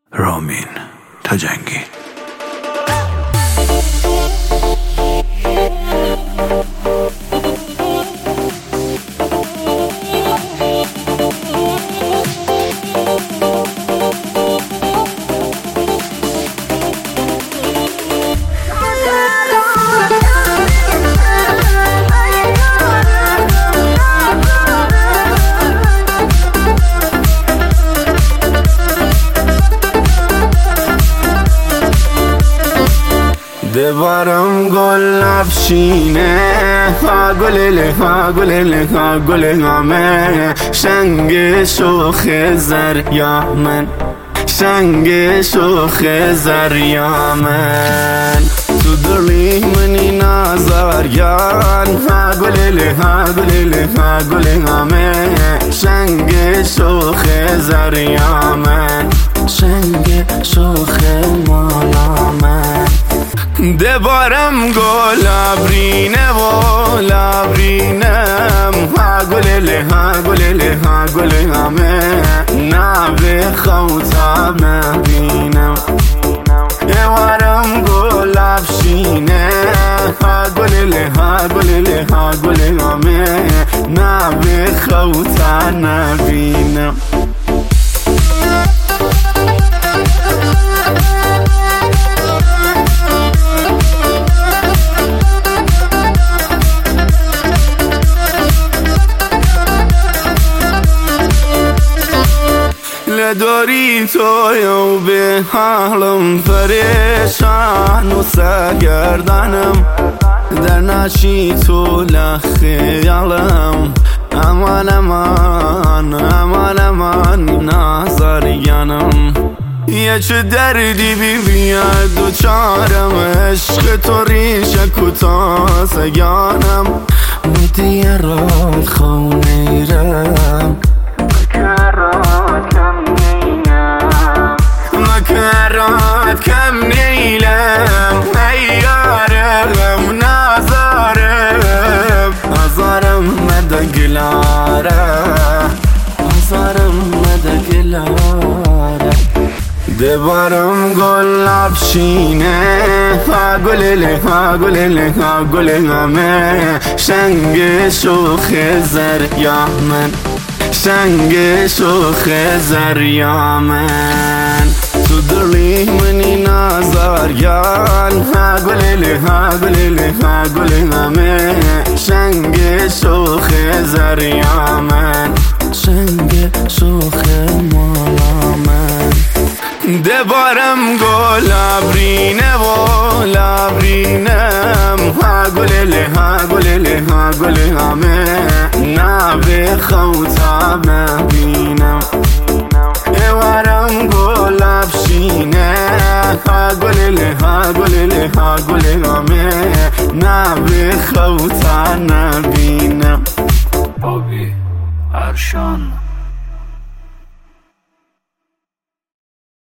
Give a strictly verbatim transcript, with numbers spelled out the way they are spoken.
رامین تاجنگی. دبارم گل افشینه ها گلله ها گلله ها گلهامه شنگ شوخ زریامن شنگ شوخ زریامن تو دلی منی نازاریان ها گلله ها گلله ها گلهامه شنگ شوخ زریامن شنگ شوخ مالامن دبارم گل لبرینه و لبرینم ها گلله ها گلله ها گلهامه نبه خوتا مبینم دبارم گل افشینه ها گلله ها گلله ها گلهامه نبه خوتا نبینم داری تو یو به حالم پریشان و سرگردانم در نشی تو لخیالم امان امان امان امان نازاریانم یه چه دردی بی بیاد و چارم عشق تو ریشه کتاس گانم مدیه رال خونه رم مكرات كم نيلم هيارم نازارم أزارم مدى قلارة أزارم مدى قلارة دبارم قول ابشينه ها قلله ها قلله ها قلهامه شنگ شوخ زریامن شنگ شوخ زریامن تو دلی منی نازاریان ها گلله ها گلله ها گلهامه شنگ شوخ زریامن شنگ شوخ مالامن دبارم گل لبرینه و لبرینم ها گلله ها گلله ها گلهامه نبه خوتا مبینم دبارم گل افشینه ها گلله ها گلله ها گلهامه نبه خوتا نبینم بابی ارشان